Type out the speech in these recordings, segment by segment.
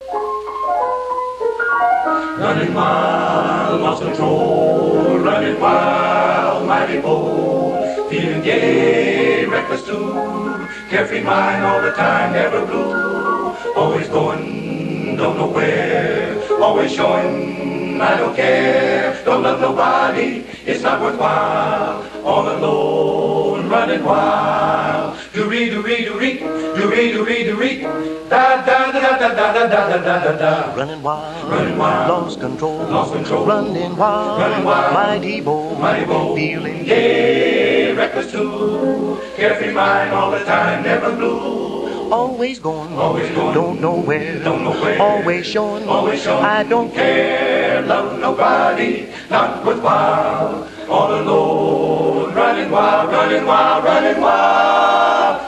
Running wild, lost control, running wild, mighty bold, feeling gay, reckless too, carefree mind all the time, never blue, always going, don't know where, always showing, I don't care, don't love nobody, it's not worthwhile, all alone, running wild, do-ree-do-ree-do-ree, do-ree-do-ree-do-ree, da-da-da-da-da-da-da-da-da-da-da. Running wild, lost control, running wild, mighty bold, feeling gay, reckless too, carefree mind all the time, never blue, always going, don't know where, always showing, I don't care, love nobody, not worthwhile, all alone, running wild, running wild, running wild.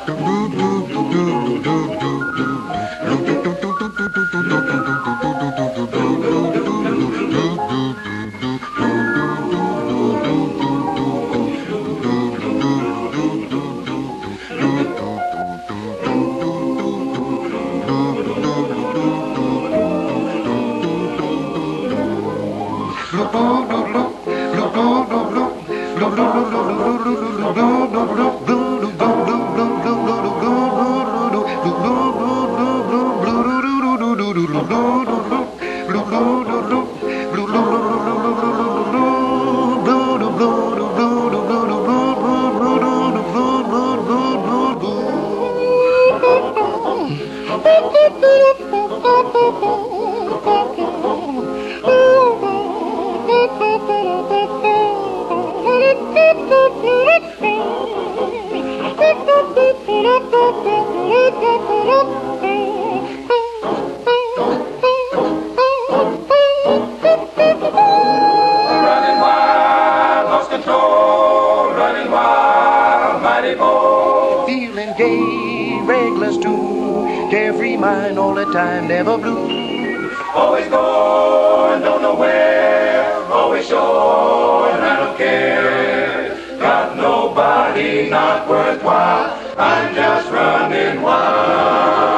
feeling gay, reckless too, carefree mind all the time, never blue. Always going, don't know where, always sure, and I don't care. Got nobody, not worthwhile, I'm just running wild.